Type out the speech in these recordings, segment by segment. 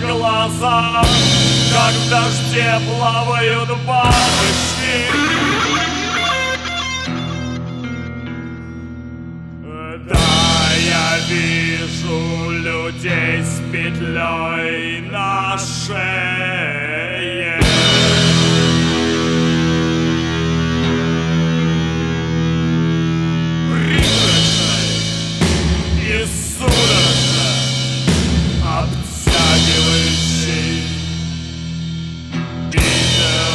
глаза, как в дожде плавают бабочки. Да, я вижу людей с петлей на шее. Призрачной и судорожно обтягивающий видео.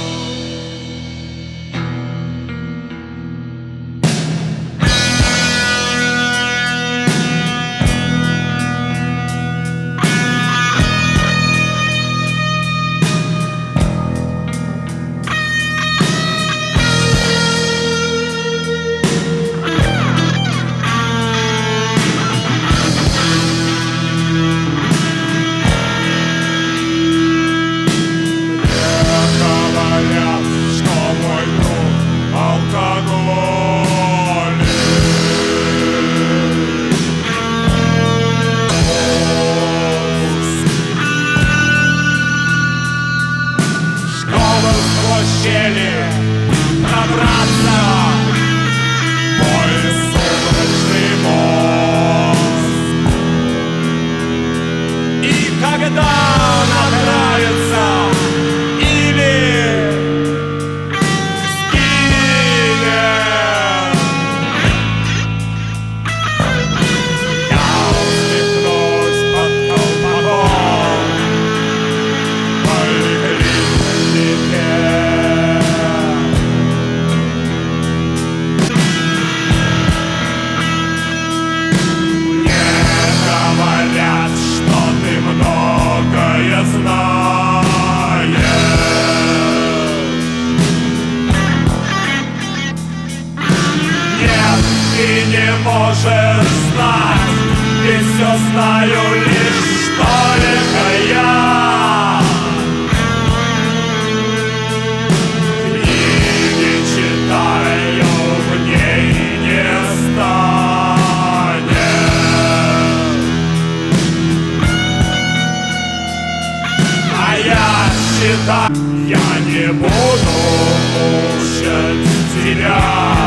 Пробраться мой сумрачный мозг. И когда нравится или скинет, я усмехнусь под колпаком поликлинике. Многое знаешь, нет, ты не можешь знать, ведь все знаю лишь только я. Книги читаю, в ней не станет. Я не буду мучать тебя.